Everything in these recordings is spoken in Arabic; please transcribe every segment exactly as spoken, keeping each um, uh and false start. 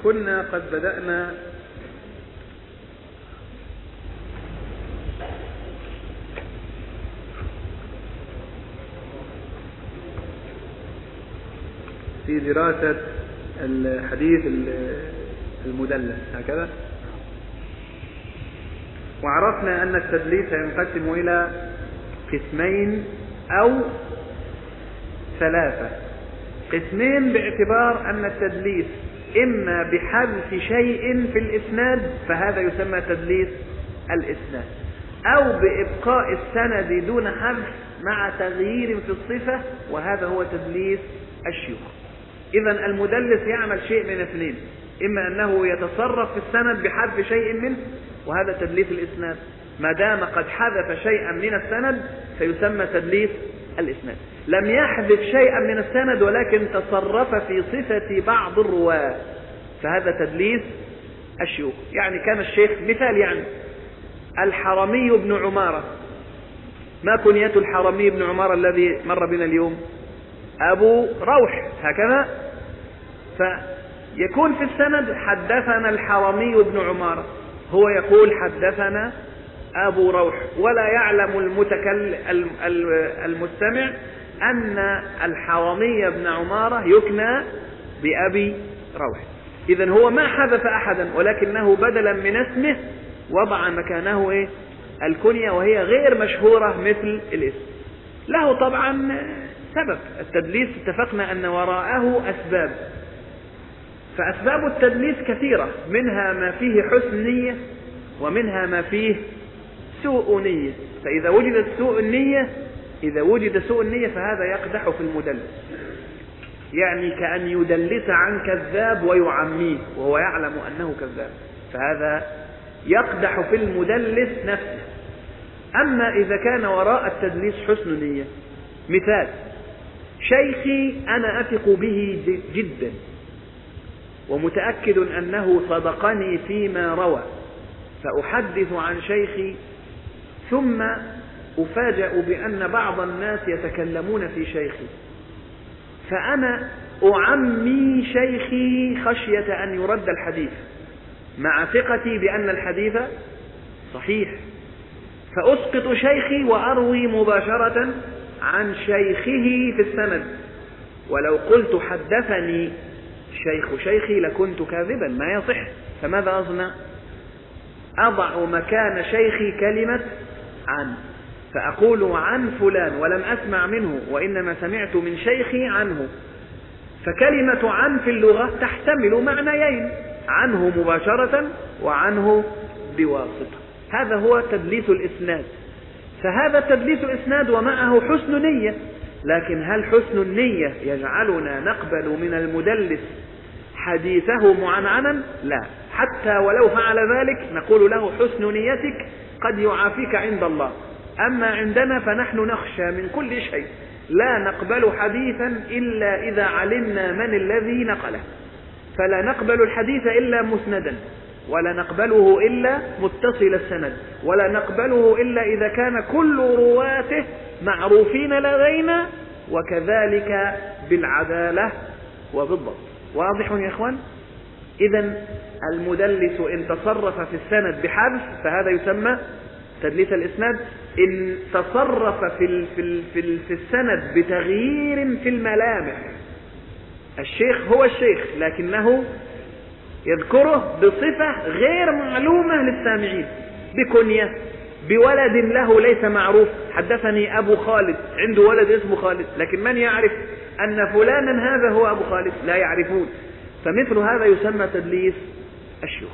كنا قد بدأنا في دراسة الحديث المدلس هكذا، وعرفنا أن التدليس ينقسم إلى قسمين أو ثلاثة. قسمين باعتبار أن التدليس إما بحذف شيء في الإسناد فهذا يسمى تدليس الإسناد، أو بإبقاء السند دون حذف مع تغيير في الصفة وهذا هو تدليس الشيوخ. إذن المدلس يعمل شيء من اثنين، إما أنه يتصرف في السند بحذف شيء منه وهذا تدليس الإسناد، ما دام قد حذف شيئا من السند فيسمى تدليس الإسناد. لم يحذف شيئا من السند ولكن تصرف في صفة بعض الرواة فهذا تدليس الشيوخ. يعني كان الشيخ مثال، يعني الحرمي بن عمارة، ما كنية الحرمي بن عمارة الذي مر بنا اليوم؟ أبو روح هكذا، فيكون في السند حدثنا الحرمي بن عمارة، هو يقول حدثنا أبو روح، ولا يعلم المتكلم المستمع أن الحرمي بن عمارة يكنى بأبي روح. إذن هو ما حذف أحدا ولكنه بدلا من اسمه وضع مكانه إيه؟ الكنية، وهي غير مشهورة مثل الاسم. له طبعا سبب التدليس، اتفقنا أن وراءه أسباب، فأسباب التدليس كثيرة، منها ما فيه حسن نية ومنها ما فيه سوء نية. فإذا وجد سوء النية إذا وجد سوء النية فهذا يقدح في المدلس، يعني كأن يدلس عن كذاب ويعميه وهو يعلم أنه كذاب، فهذا يقدح في المدلس نفسه. أما إذا كان وراء التدليس حسن نية، مثال: شيخي أنا أثق به جدا ومتأكد أنه صدقني فيما روى، فأحدث عن شيخي ثم أفاجأ بأن بعض الناس يتكلمون في شيخي، فأنا أعمي شيخي خشية أن يرد الحديث مع ثقتي بأن الحديث صحيح، فأسقط شيخي وأروي مباشرة عن شيخه في السند، ولو قلت حدثني شيخ شيخي لكنت كاذبا ما يصح. فماذا أصنع؟ أضع مكان شيخي كلمة عن، فأقول عن فلان ولم أسمع منه وإنما سمعت من شيخي عنه، فكلمة عن في اللغة تحتمل معنيين، عنه مباشرة وعنه بواسطة. هذا هو تدليس الإسناد. فهذا تدليس الإسناد ومعه حسن نية، لكن هل حسن النية يجعلنا نقبل من المدلس حديثه معنعنا؟ لا، حتى ولو فعل ذلك نقول له حسن نيتك قد يعافيك عند الله، أما عندنا فنحن نخشى من كل شيء، لا نقبل حديثا إلا إذا علمنا من الذي نقله، فلا نقبل الحديث إلا مسندا، ولا نقبله إلا متصل السند، ولا نقبله إلا إذا كان كل رواته معروفين لدينا، وكذلك بالعدالة وبالضبط. واضح يا إخوان؟ إذن المدلس إن تصرف في السند بحذف فهذا يسمى تدليس الإسناد. إن تصرف في, في, في, في السند بتغيير في الملامح، الشيخ هو الشيخ لكنه يذكره بصفة غير معلومة للسامعين، بكنية، بولد له ليس معروف، حدثني أبو خالد، عنده ولد اسمه خالد، لكن من يعرف أن فلانا هذا هو أبو خالد؟ لا يعرفون. فمثل هذا يسمى تدليس الشيوخ.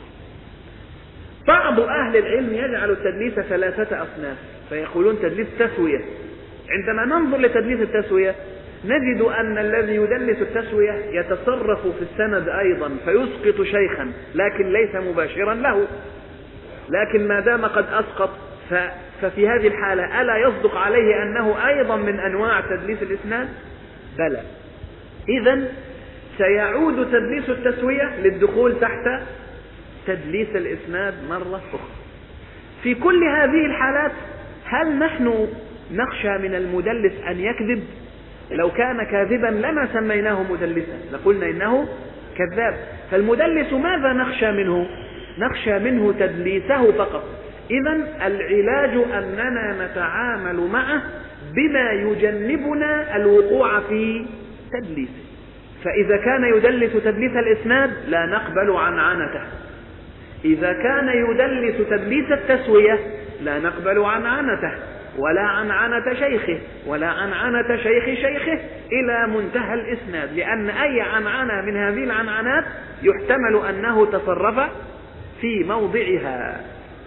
بعض أهل العلم يجعل التدليس ثلاثة أصناف، فيقولون تدليس تسوية. عندما ننظر لتدليس التسوية نجد أن الذي يدلس التسوية يتصرف في السند أيضا فيسقط شيخا لكن ليس مباشرا له، لكن ما دام قد أسقط ففي هذه الحالة ألا يصدق عليه أنه أيضا من أنواع تدليس الإسناد؟ بلى. إذن سيعود تدليس التسوية للدخول تحت تدليس الإسناد مرة أخرى. في كل هذه الحالات هل نحن نخشى من المدلس أن يكذب؟ لو كان كاذبا لما سميناه مدلسا، لقلنا إنه كذاب. فالمدلس ماذا نخشى منه؟ نخشى منه تدليسه فقط. إذن العلاج أننا نتعامل معه بما يجنبنا الوقوع في تدليسه. فإذا كان يدلس تدليس الإسناد لا نقبل عنعنته، إذا كان يدلس تدليس التسوية لا نقبل عنعنته، ولا عنعنة شيخه، ولا عنعنة شيخ شيخه إلى منتهى الإسناد، لأن أي عنعنة من هذه العنعنات يحتمل أنه تصرف في موضعها.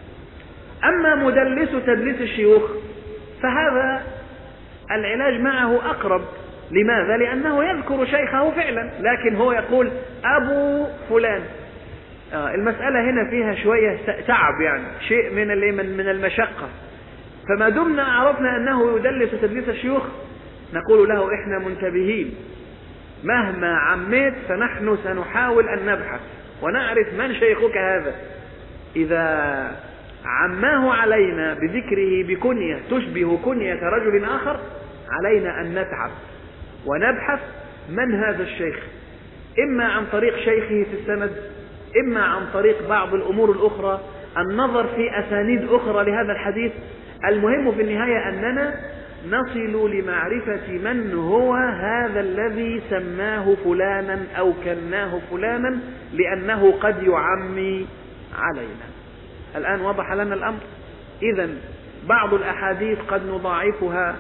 أما مدلس تدليس الشيوخ فهذا العلاج معه أقرب. لماذا؟ لأنه يذكر شيخه فعلا، لكن هو يقول أبو فلان. آه المسألة هنا فيها شوية تعب، يعني شيء من من المشقة. فما دمنا عرفنا أنه يدلس تدليس الشيوخ نقول له إحنا منتبهين، مهما عميت فنحن سنحاول أن نبحث ونعرف من شيخك هذا. إذا عماه علينا بذكره بكنية تشبه كنية رجل آخر علينا أن نتعب ونبحث من هذا الشيخ، إما عن طريق شيخه في السند، إما عن طريق بعض الأمور الأخرى، النظر في أسانيد أخرى لهذا الحديث. المهم في النهاية أننا نصل لمعرفة من هو هذا الذي سماه فلانا أو كناه فلانا، لأنه قد يعمي علينا. الآن وضح لنا الأمر. إذن بعض الأحاديث قد نضاعفها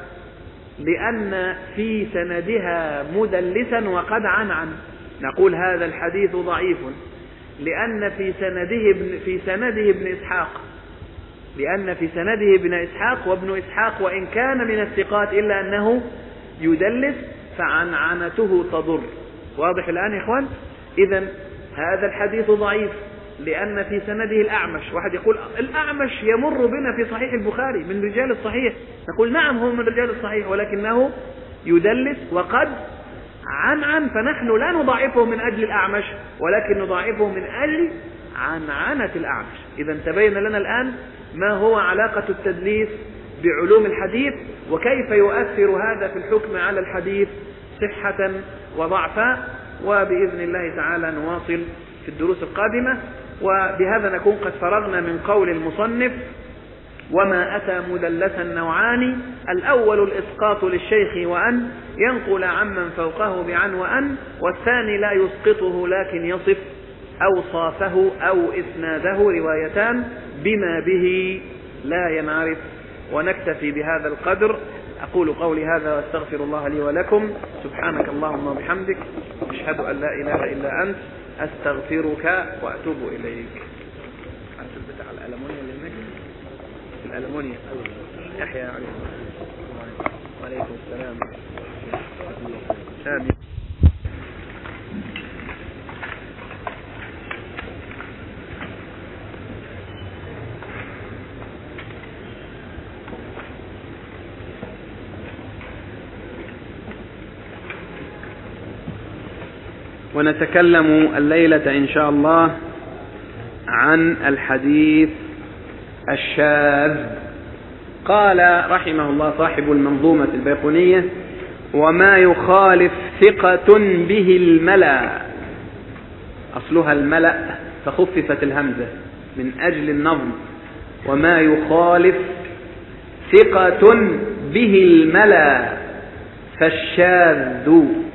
لأن في سندها مدلسا وقد عنعن، نقول هذا الحديث ضعيف لأن في سنده ابن في سنده ابن إسحاق، لأن في سنده ابن إسحاق، وابن إسحاق وإن كان من الثقات إلا أنه يدلس فعنعنته تضر. واضح الآن يا إخوان؟ إذن هذا الحديث ضعيف لأن في سنده الأعمش. واحد يقول الأعمش يمر بنا في صحيح البخاري من رجال الصحيح، نقول نعم هو من رجال الصحيح ولكنه يدلس وقد عنعن، فنحن لا نضاعفه من أجل الأعمش ولكن نضاعفه من أجل عنعنة الأعمش. إذا تبين لنا الآن ما هو علاقة التدليس بعلوم الحديث وكيف يؤثر هذا في الحكم على الحديث صحة وضعفا. وبإذن الله تعالى نواصل في الدروس القادمة. وبهذا نكون قد فرغنا من قول المصنف: وما أتى مدلسا نوعان، الأول الإسقاط للشيخ وأن ينقل عمن فوقه بعن وأن، والثاني لا يسقطه لكن يصف أوصافه أو إسناده، روايتان بما به لا ينعرف. ونكتفي بهذا القدر. أقول قولي هذا واستغفر الله لي ولكم. سبحانك اللهم وبحمدك، أشهد أن لا إله إلا أنت، أستغفرك وأتوب إليك. أنت بتاع الألمونيا اللي هناك، الألمونيا يحيى عليه وعليكم السلام. آمين. ونتكلم الليلة إن شاء الله عن الحديث الشاذ. قال رحمه الله صاحب المنظومة البيقونية: وما يخالف ثقة به الملأ، أصلها الملأ فخففت الهمزة من أجل النظم، وما يخالف ثقة به الملأ فالشاذ.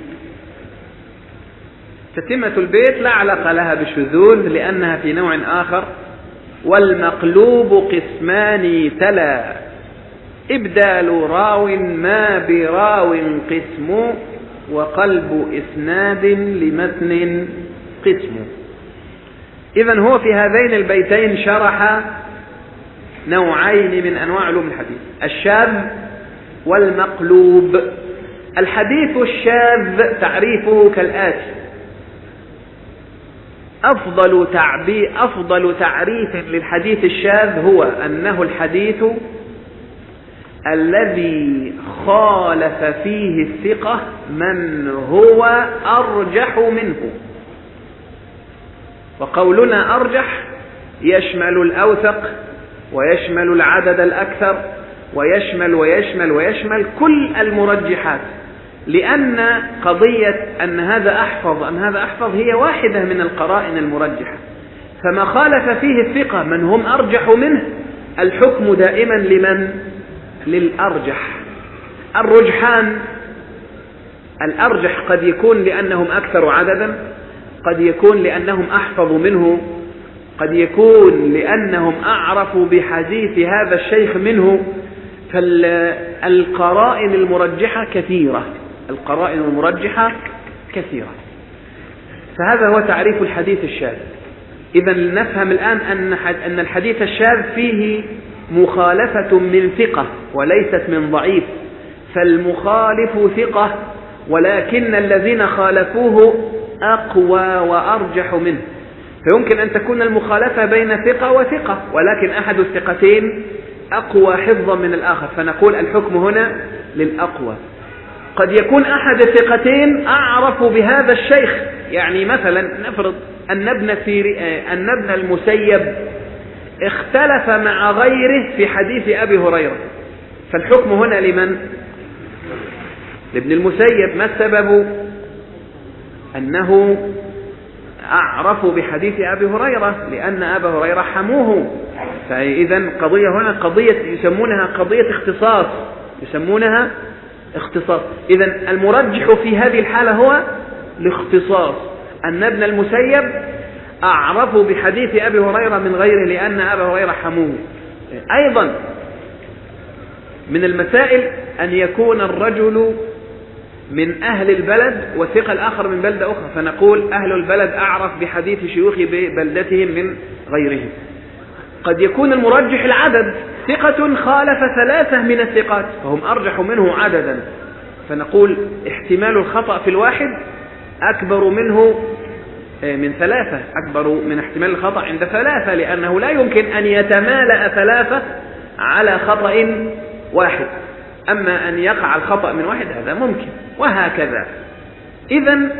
تتمة البيت لا علاقة لها بالشذوذ لأنها في نوع آخر. والمقلوب قسمان تلا، إبدال راو ما براو قسم، وقلب إسناد لمتن قسم. إذن هو في هذين البيتين شرح نوعين من أنواع علوم الحديث: الشاذ والمقلوب. الحديث الشاذ تعريفه كالآتي: أفضل تعبير أفضل تعريف للحديث الشاذ هو أنه الحديث الذي خالف فيه الثقة من هو أرجح منه. وقولنا أرجح يشمل الأوثق ويشمل العدد الأكثر ويشمل ويشمل ويشمل كل المرجحات، لأن قضية أن هذا أحفظ أن هذا أحفظ هي واحدة من القرائن المرجحة، فما خالف فيه الثقة من هم أرجح منه الحكم دائما لمن؟ للأرجح. الرجحان الأرجح قد يكون لأنهم أكثر عددا، قد يكون لأنهم أحفظ منه، قد يكون لأنهم أعرفوا بحديث هذا الشيخ منه. فالقرائن المرجحة كثيرة، القرائن المرجحة كثيرة. فهذا هو تعريف الحديث الشاذ. إذا نفهم الآن أن الحديث الشاذ فيه مخالفة من ثقة وليست من ضعيف، فالمخالف ثقة ولكن الذين خالفوه أقوى وأرجح منه. فيمكن أن تكون المخالفة بين ثقة وثقة، ولكن أحد الثقتين أقوى حفظا من الآخر، فنقول الحكم هنا للأقوى. قد يكون أحد الثقتين أعرف بهذا الشيخ، يعني مثلا نفرض أن ابن, أن ابن المسيب اختلف مع غيره في حديث أبي هريرة، فالحكم هنا لمن؟ لابن المسيب. ما السبب؟ أنه أعرف بحديث أبي هريرة لأن أبا هريرة حموه. فإذا قضية هنا قضية يسمونها قضية اختصاص، يسمونها اختصاص. إذا المرجح في هذه الحالة هو الاختصاص، أن ابن المسيب أعرف بحديث أبي هريرة من غيره لأن أبا هريرة حموه. أيضا من المسائل أن يكون الرجل من أهل البلد وثقة الآخر من بلدة أخرى، فنقول أهل البلد أعرف بحديث شيوخ ببلدتهم من غيرهم. قد يكون المرجح العدد، ثقة خالف ثلاثة من الثقات فهم أرجح منه عددا، فنقول احتمال الخطأ في الواحد أكبر منه من ثلاثة، أكبر من احتمال الخطأ عند ثلاثة، لأنه لا يمكن أن يتمالأ ثلاثة على خطأ واحد، أما أن يقع الخطأ من واحد هذا ممكن، وهكذا. إذن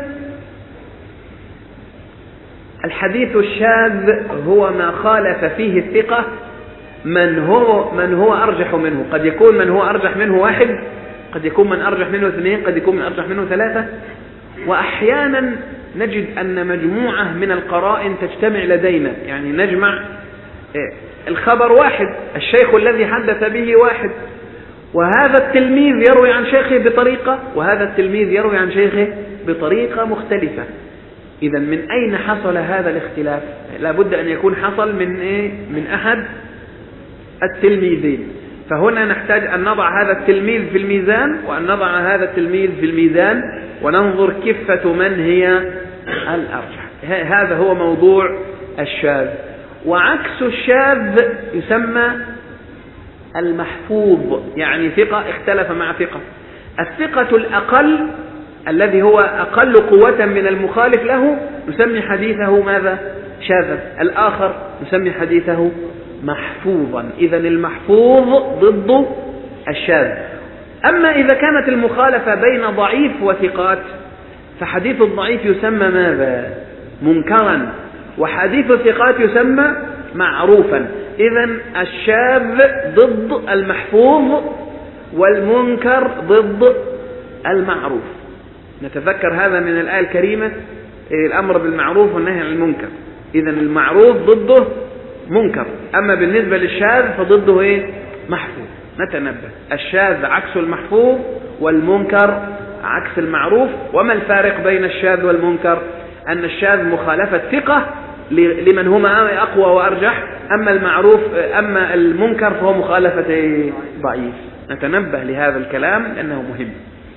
الحديث الشاذ هو ما خالف فيه الثقة من هو من هو أرجح منه. قد يكون من هو أرجح منه واحد، قد يكون من أرجح منه اثنين، قد يكون من أرجح منه ثلاثة. وأحيانا نجد أن مجموعة من القرائن تجتمع لدينا، يعني نجمع الخبر واحد، الشيخ الذي حدث به واحد، وهذا التلميذ يروي عن شيخه بطريقة، وهذا التلميذ يروي عن شيخه بطريقة مختلفة. إذا من أين حصل هذا الاختلاف؟ لا بد أن يكون حصل من إيه؟ من أحد التلميذين. فهنا نحتاج أن نضع هذا التلميذ في الميزان، وأن نضع هذا التلميذ في الميزان، وننظر كفة من هي الأرجح. هذا هو موضوع الشاذ. وعكس الشاذ يسمى المحفوظ، يعني ثقة اختلف مع ثقة. الثقة الأقل الذي هو أقل قوة من المخالف له نسمي حديثه ماذا؟ شاذا. الآخر نسمي حديثه محفوظا. إذا المحفوظ ضد الشاذ. أما إذا كانت المخالفة بين ضعيف وثقات فحديث الضعيف يسمى ماذا؟ منكرا، وحديث الثقات يسمى معروفا. إذا الشاذ ضد المحفوظ والمنكر ضد المعروف. نتذكر هذا من الآية الكريمة، الأمر بالمعروف والنهي عن المنكر. إذا المعروف ضده منكر، أما بالنسبة للشاذ فضده إيه؟ محفوظ. نتنبه، الشاذ عكس المحفوظ والمنكر عكس المعروف. وما الفارق بين الشاذ والمنكر؟ أن الشاذ مخالفة ثقة لمن هما أقوى وأرجح، أما المعروف أما المنكر فهو مخالفة ضعيف. نتنبه لهذا الكلام لأنه مهم.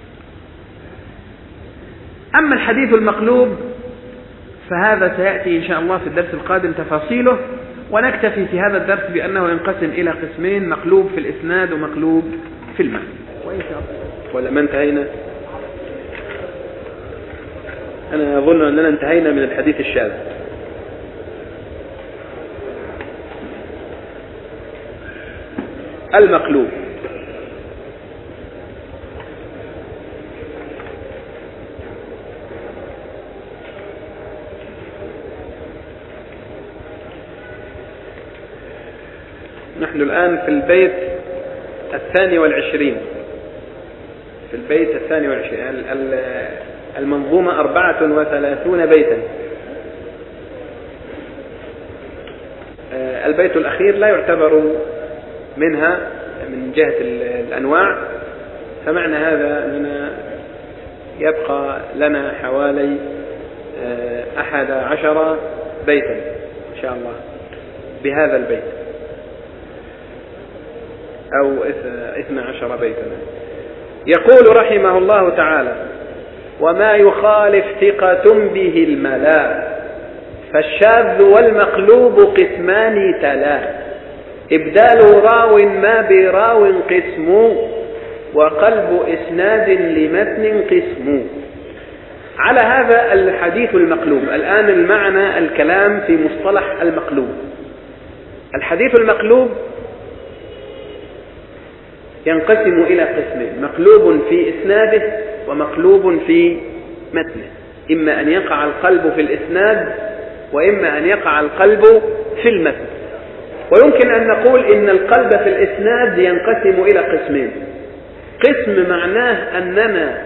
أما الحديث المقلوب فهذا سيأتي إن شاء الله في الدرس القادم تفاصيله، ونكتفي في هذا الدرس بأنه ينقسم إلى قسمين: مقلوب في الإسناد ومقلوب في المعنى. ولا ما انتهينا؟ أنا أظن أننا انتهينا من الحديث الشاذ. المقلوب نحن الآن في البيت الثاني والعشرين في البيت الثاني والعشرين. المنظومة أربعة وثلاثون بيتا. البيت الأخير لا يعتبر منها من جهة الأنواع، فمعنى هذا أننا يبقى لنا حوالي أحد عشر بيتا إن شاء الله بهذا البيت، أو اثنى عشر بيتا. يقول رحمه الله تعالى: وما يخالف ثقة به الملا، فالشاذ والمقلوب قسمان تلا، إبدال راو ما براو قسم، وقلب إسناد لمتن قسم. على هذا الحديث المقلوب الآن المعنى الكلام في مصطلح المقلوب. الحديث المقلوب ينقسم إلى قسمين: مقلوب في إسناده ومقلوب في متنه. إما أن يقع القلب في الإسناد وإما أن يقع القلب في المتن. ويمكن أن نقول إن القلب في الإسناد ينقسم إلى قسمين: قسم معناه أننا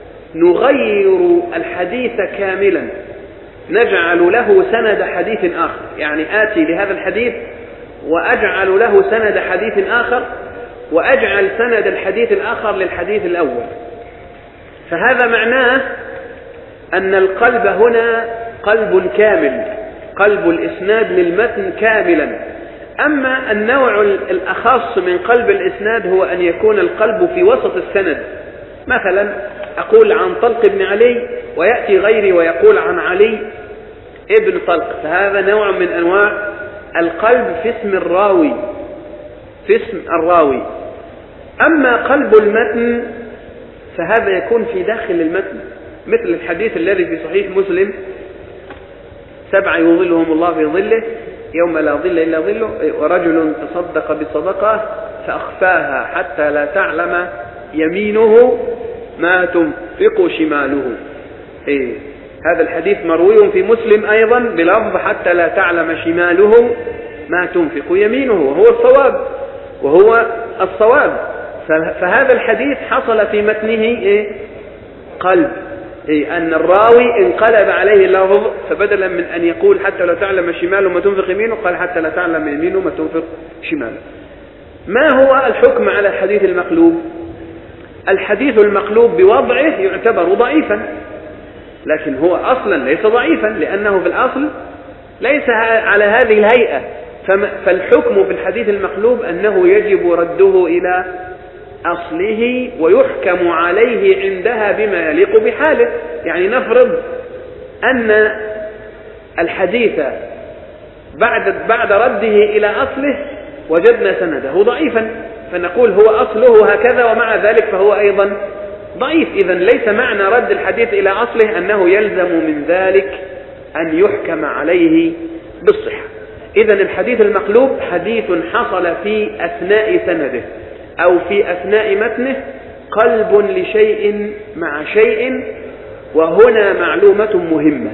نغير الحديث كاملا، نجعل له سند حديث آخر، يعني آتي لهذا الحديث وأجعل له سند حديث آخر، وأجعل سند الحديث الآخر للحديث الأول. فهذا معناه أن القلب هنا قلب كامل، قلب الإسناد للمتن كاملا. أما النوع الأخص من قلب الإسناد هو أن يكون القلب في وسط السند. مثلا أقول عن طلق بن علي ويأتي غيري ويقول عن علي ابن طلق، فهذا نوع من أنواع القلب في اسم الراوي، في اسم الراوي. أما قلب المتن فهذا يكون في داخل المتن، مثل الحديث الذي في صحيح مسلم: سبعة يظلهم الله في ظله يوم لا ظل إلا ظله، ورجل تصدق بصدقة فأخفاها حتى لا تعلم يمينه ما تنفق شماله. إيه، هذا الحديث مروي في مسلم أيضا بلفظ حتى لا تعلم شماله ما تنفق يمينه، وهو الصواب وهو الصواب. فهذا الحديث حصل في متنه إيه؟ قلب، إيه؟ أن الراوي انقلب عليه اللفظ، فبدلا من أن يقول حتى لا تعلم شماله ما تنفق يمينه قال حتى لا تعلم يمينه ما تنفق شماله. ما هو الحكم على الحديث المقلوب؟ الحديث المقلوب بوضعه يعتبر ضعيفا، لكن هو أصلا ليس ضعيفا، لأنه في الأصل ليس على هذه الهيئة. فالحكم في الحديث المقلوب أنه يجب رده إلى أصله ويحكم عليه عندها بما يليق بحاله. يعني نفرض أن الحديث بعد بعد رده إلى أصله وجدنا سنده ضعيفا، فنقول هو أصله هكذا ومع ذلك فهو أيضا ضعيف. إذن ليس معنى رد الحديث إلى أصله أنه يلزم من ذلك أن يحكم عليه بالصحة. إذن الحديث المقلوب حديث حصل في أثناء سنده أو في أثناء متنه قلب لشيء مع شيء. وهنا معلومة مهمة: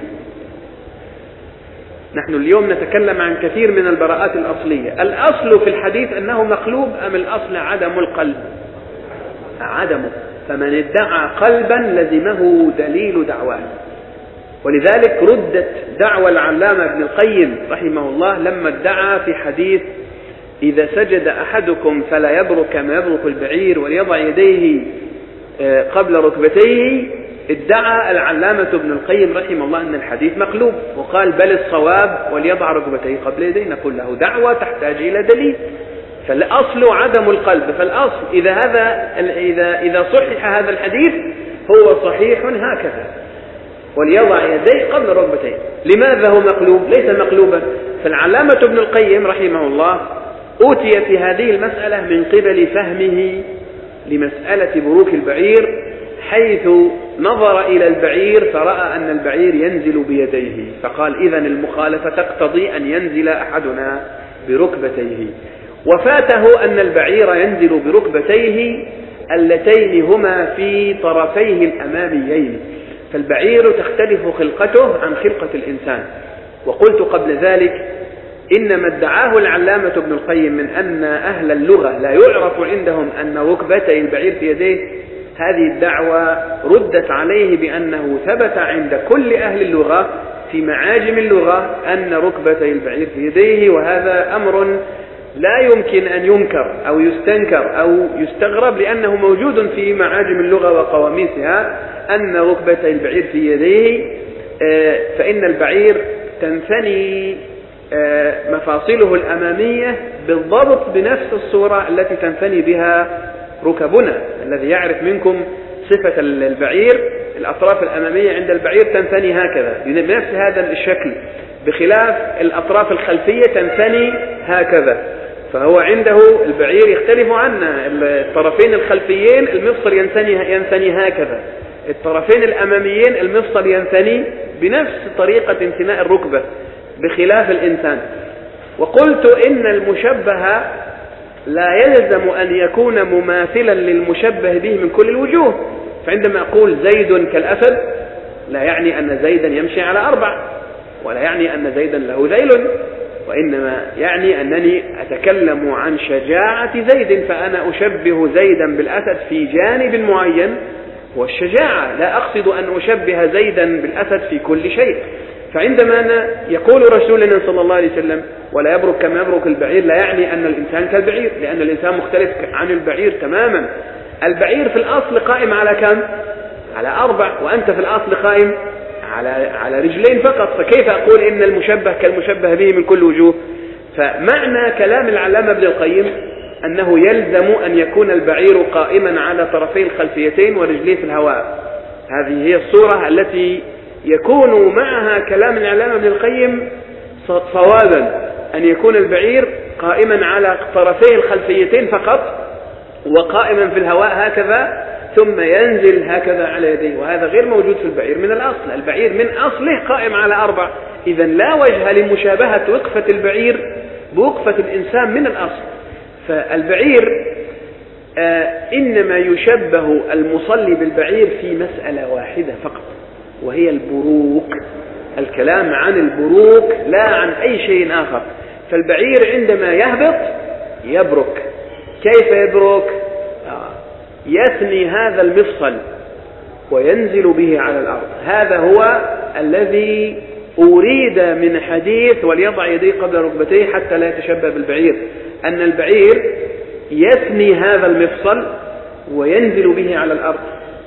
نحن اليوم نتكلم عن كثير من البراءات الأصلية. الأصل في الحديث أنه مقلوب أم الأصل عدم القلب؟ عدمه. فمن ادعى قلبا لزمه دليل دعواه. ولذلك ردت دعوى العلامة ابن القيم رحمه الله لما ادعى في حديث: إذا سجد أحدكم فلا يبرك كما يبرك البعير وليضع يديه قبل ركبتيه. ادعى العلامة ابن القيم رحمه الله أن الحديث مقلوب، وقال: بل الصواب وليضع ركبتيه قبل يديه. نقول له دعوة تحتاج إلى دليل. فالأصل عدم القلب. فالأصل إذا هذا إذا إذا صحح هذا الحديث هو صحيح هكذا، وليضع يديه قبل ركبتيه. لماذا هو مقلوب؟ ليس مقلوبا. فالعلامة ابن القيم رحمه الله أوتي في هذه المسألة من قبل فهمه لمسألة بروك البعير، حيث نظر إلى البعير فرأى أن البعير ينزل بيديه، فقال: إذن المخالفة تقتضي أن ينزل أحدنا بركبتيه. وفاته أن البعير ينزل بركبتيه اللتين هما في طرفيه الأماميين، فالبعير تختلف خلقته عن خلقة الإنسان. وقلت قبل ذلك إنما ادعاه العلامة ابن القيم من أن أهل اللغة لا يعرف عندهم أن ركبتي البعير في يديه، هذه الدعوة ردت عليه بأنه ثبت عند كل أهل اللغة في معاجم اللغة أن ركبتي البعير في يديه، وهذا أمر لا يمكن أن ينكر أو يستنكر أو يستغرب، لأنه موجود في معاجم اللغة وقواميسها أن ركبتي البعير في يديه. فإن البعير تنثني مفاصله الأمامية بالضبط بنفس الصورة التي تنثني بها ركبنا. الذي يعرف منكم صفة البعير، الأطراف الأمامية عند البعير تنثني هكذا بنفس هذا الشكل، بخلاف الأطراف الخلفية تنثني هكذا. فهو عنده البعير يختلف عنا، الطرفين الخلفيين المفصل ينثني ينثني هكذا، الطرفين الأماميين المفصل ينثني بنفس طريقة انثناء الركبة بخلاف الإنسان. وقلت إن المشبه لا يلزم أن يكون مماثلا للمشبه به من كل الوجوه. فعندما أقول زيد كالأسد لا يعني أن زيدا يمشي على أربع، ولا يعني أن زيدا له ذيل، وإنما يعني أنني أتكلم عن شجاعة زيد، فأنا أشبه زيدا بالأسد في جانب معين والشجاعة، لا أقصد أن أشبه زيدا بالأسد في كل شيء. فعندما يقول رسولنا صلى الله عليه وسلم ولا يبرك كما يبرك البعير، لا يعني أن الإنسان كالبعير، لأن الإنسان مختلف عن البعير تماما. البعير في الأصل قائم على كم؟ على أربع، وأنت في الأصل قائم على على رجلين فقط، فكيف أقول إن المشبه كالمشبه به من كل وجوه؟ فمعنى كلام العلامة ابن القيم أنه يلزم أن يكون البعير قائما على طرفي الخلفيتين ورجليه في الهواء. هذه هي الصورة التي يكون معها كلام العلامة ابن القيم صوابا، أن يكون البعير قائما على طرفيه الخلفيتين فقط وقائما في الهواء هكذا، ثم ينزل هكذا على يديه، وهذا غير موجود في البعير من الأصل. البعير من أصله قائم على أربع، إذا لا وجه لمشابهة وقفة البعير بوقفة الإنسان من الأصل. فالبعير آه إنما يشبه المصلي بالبعير في مسألة واحدة فقط، وهي البروك. الكلام عن البروك لا عن أي شيء آخر. فالبعير عندما يهبط يبرك. كيف يبرك؟ آه. يثني هذا المفصل وينزل به على الأرض. هذا هو الذي أريد من حديث وليضع يديه قبل ركبتيه حتى لا يتشبه بالبعير، أن البعير يثني هذا المفصل وينزل به على الأرض.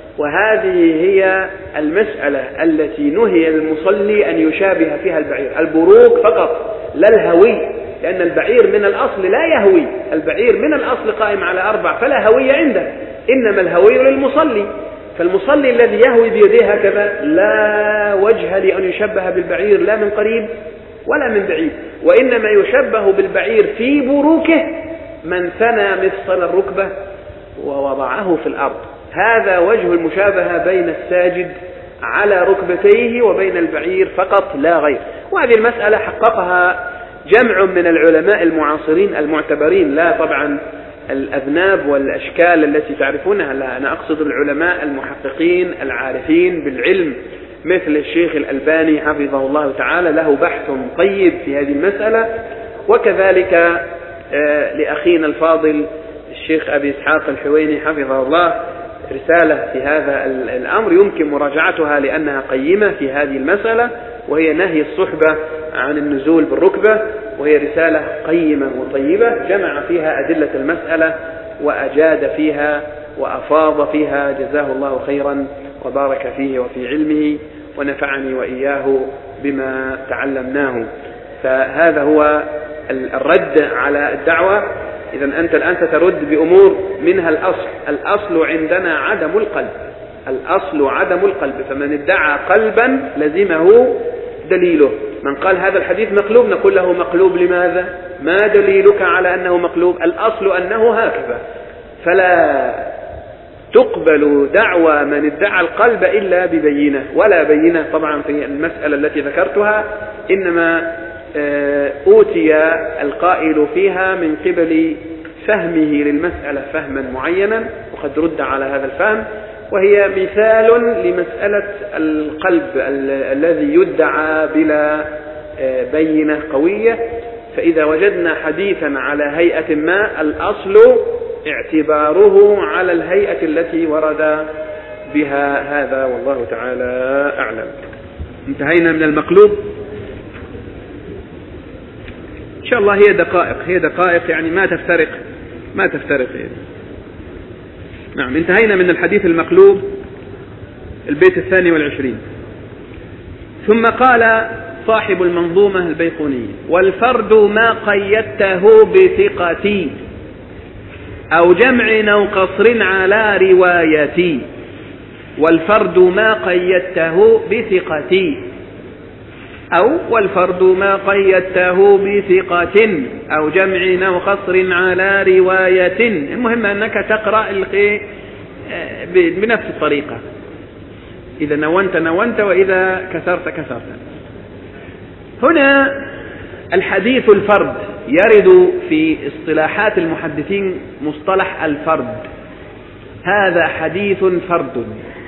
وهذه هي المسألة التي نهي المصلي أن يشابه فيها البعير، البروك فقط لا الهوي، لأن البعير من الأصل لا يهوي، البعير من الأصل قائم على أربع فلا هوية عنده، إنما الهوي للمصلي. فالمصلي الذي يهوي بيديه هكذا لا وجه لأن يشبه بالبعير لا من قريب ولا من بعيد، وإنما يشبه بالبعير في بروكه من ثنى مفصل الركبة ووضعه في الأرض. هذا وجه المشابهة بين الساجد على ركبتيه وبين البعير فقط لا غير. وهذه المسألة حققها جمع من العلماء المعاصرين المعتبرين، لا طبعا الأذناب والأشكال التي تعرفونها، لا، أنا أقصد العلماء المحققين العارفين بالعلم، مثل الشيخ الألباني حفظه الله تعالى له بحث طيب في هذه المسألة، وكذلك لأخينا الفاضل الشيخ أبي إسحاق الحويني حفظه الله رسالة في هذا الأمر يمكن مراجعتها لأنها قيمة في هذه المسألة، وهي نهي الصحبة عن النزول بالركبة، وهي رسالة قيمة وطيبة جمع فيها أدلة المسألة وأجاد فيها وأفاض فيها، جزاه الله خيرا وبارك فيه وفي علمه ونفعني وإياه بما تعلمناه. فهذا هو الرد على الدعوة. إذا أنت الآن سترد بأمور منها الأصل. الأصل عندنا عدم القلب، الأصل عدم القلب، فمن ادعى قلبا لزمه دليله. من قال هذا الحديث مقلوب نقول له مقلوب لماذا؟ ما دليلك على أنه مقلوب؟ الأصل أنه هكذا. فلا تقبل دعوى من ادعى القلب إلا ببينة، ولا بينة طبعا في المسألة التي ذكرتها، إنما أوتي القائل فيها من قبل فهمه للمسألة فهما معينا وقد رد على هذا الفهم، وهي مثال لمسألة القلب الذي يدعى بلا بينة قوية. فإذا وجدنا حديثا على هيئة ما الأصل اعتباره على الهيئة التي ورد بها هذا، والله تعالى أعلم. انتهينا من المقلوب. إن شاء الله هي دقائق هي دقائق يعني ما تفترق ما تفترق يعني. نعم، انتهينا من الحديث المقلوب، البيت الثاني والعشرين. ثم قال صاحب المنظومة البيقونية: والفرد ما قيدته بثقتي أو جمع أو قصر على روايتي. والفرد ما قيدته بثقتي، أو والفرد ما قيدته بثقة أو جمع أو قصر على رواية. المهم أنك تقرأ بنفس الطريقة، إذا نونت نونت وإذا كسرت كسرت. هنا الحديث الفرد يرد في اصطلاحات المحدثين مصطلح الفرد. هذا حديث فرد.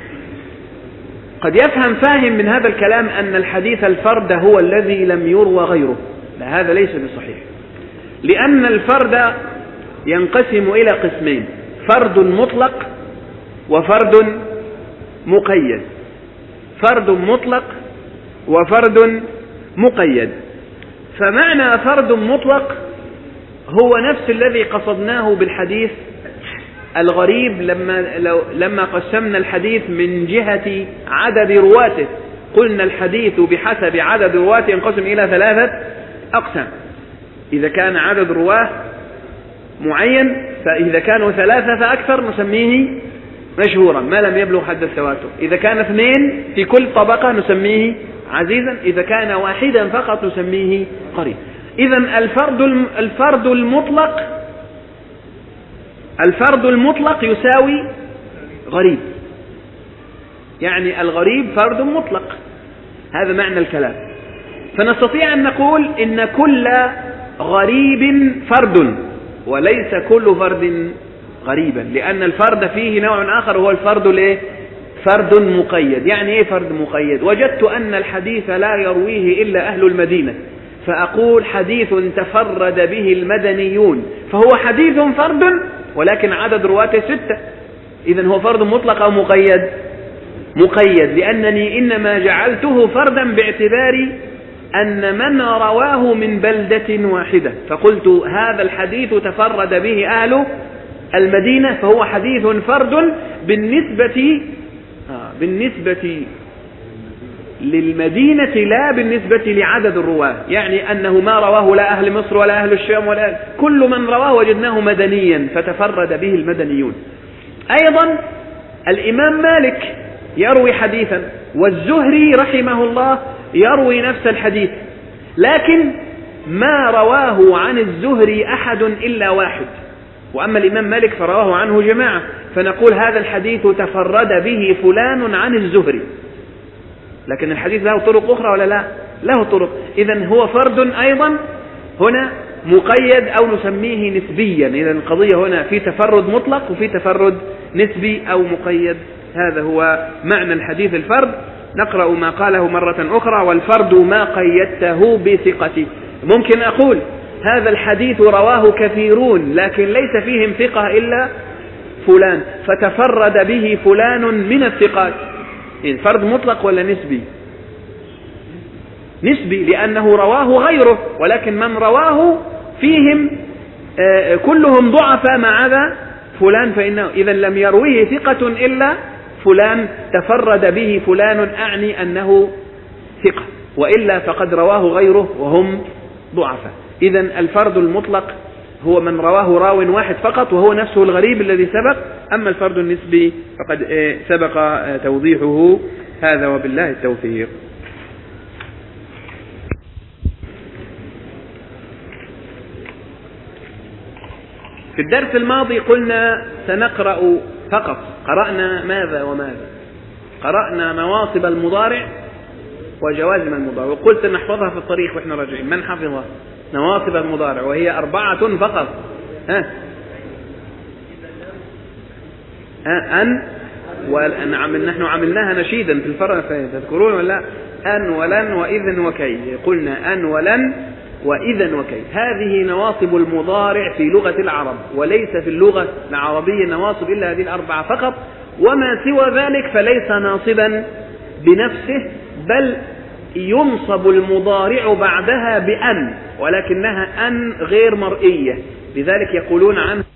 قد يفهم فاهم من هذا الكلام أن الحديث الفرد هو الذي لم يروى غيره. لا، هذا ليس بصحيح، لأن الفرد ينقسم إلى قسمين: فرد مطلق وفرد مقيد. فرد مطلق وفرد مقيد. فمعنى فرد مطلق هو نفس الذي قصدناه بالحديث الغريب لما, لما قسمنا الحديث من جهة عدد رواته. قلنا الحديث بحسب عدد رواته ينقسم إلى ثلاثة أقسام: إذا كان عدد رواه معين، فإذا كانوا ثلاثة فأكثر نسميه مشهورا ما لم يبلغ حد التواتر. إذا كان اثنين في كل طبقة نسميه عزيزا. إذا كان واحدا فقط نسميه قريب. إذن الفرد الفرد المطلق الفرد المطلق يساوي غريب، يعني الغريب فرد مطلق. هذا معنى الكلام. فنستطيع أن نقول إن كل غريب فرد، وليس كل فرد غريبا، لأن الفرد فيه نوع آخر هو الفرد الايه؟ فرد مقيد. يعني ايه فرد مقيد؟ وجدت أن الحديث لا يرويه إلا أهل المدينة، فأقول حديث تفرد به المدنيون، فهو حديث فرد ولكن عدد رواته ستة. إذن هو فرد مطلق أو مقيد؟ مقيد، لأنني إنما جعلته فردا باعتبار أن من رواه من بلدة واحدة، فقلت هذا الحديث تفرد به أهل المدينة، فهو حديث فرد بالنسبة آه بالنسبة للمدينة لا بالنسبة لعدد الرواه. يعني أنه ما رواه لا أهل مصر ولا أهل الشام ولا كل من رواه وجدناه مدنيا فتفرد به المدنيون. أيضا الإمام مالك يروي حديثا، والزهري رحمه الله يروي نفس الحديث، لكن ما رواه عن الزهري أحد إلا واحد، وأما الإمام مالك فرواه عنه جماعة، فنقول هذا الحديث تفرد به فلان عن الزهري، لكن الحديث له طرق أخرى ولا لا؟ له طرق. إذن هو فرد أيضا هنا مقيد أو نسميه نسبيا. إذن القضية هنا في تفرد مطلق وفي تفرد نسبي أو مقيد. هذا هو معنى الحديث الفرد. نقرأ ما قاله مرة أخرى: والفرد ما قيدته بثقة. ممكن أقول هذا الحديث رواه كثيرون لكن ليس فيهم ثقة إلا فلان، فتفرد به فلان من الثقات. إذن فرد مطلق ولا نسبي؟ نسبي، لأنه رواه غيره، ولكن من رواه فيهم آه كلهم ضعفاء ما عدا فلان، فإنه إذا لم يرويه ثقة إلا فلان، تفرد به فلان أعني أنه ثقة، وإلا فقد رواه غيره وهم ضعفاء. إذا الفرد المطلق هو من رواه راو واحد فقط وهو نفسه الغريب الذي سبق. أما الفرد النسبي فقد آه سبق آه توضيحه. هذا وبالله التوفيق. في الدرس الماضي قلنا سنقرأ فقط، قرأنا ماذا وماذا؟ قرأنا نواصب المضارع وجوازم المضارع، وقلت نحفظها في الطريق وإحنا راجعين. من حفظها؟ نواصب المضارع وهي أربعة فقط. ها ها أن ولن. نحن عملناها نشيدا في الفرق، تذكرون ولا؟ أن ولن وإذن وكي. قلنا أن ولن وإذا وكي. هذه نواصب المضارع في لغة العرب، وليس في اللغة العربية نواصب إلا هذه الأربعة فقط، وما سوى ذلك فليس ناصبا بنفسه، بل ينصب المضارع بعدها بأن، ولكنها أن غير مرئية، لذلك يقولون عنه